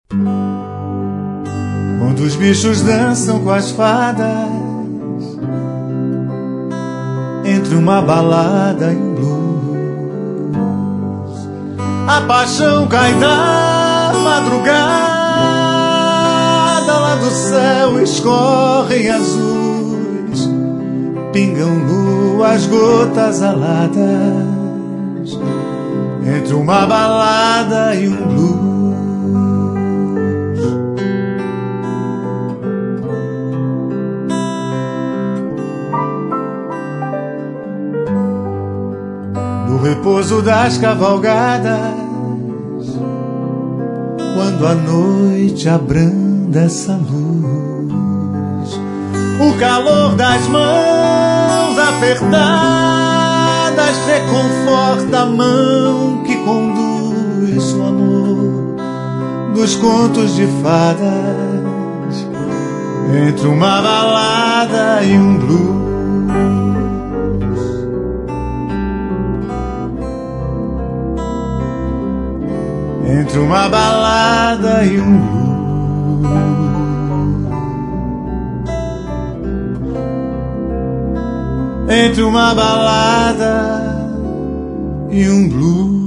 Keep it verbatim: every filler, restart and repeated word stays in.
Onde os bichos dançam com as fadas, entre uma balada e um blues. A paixão cai da madrugada, lá do céu escorrem azuis, pingam luas, gotas aladas, entre uma balada e um blues. No repouso das cavalgadas, quando a noite abranda essa luz, o calor das mãos apertadas reconforta a mão que conduz o amor dos contos de fadas, entre uma balada e um blues. Entre uma balada e um blues. Entre uma balada e um blues.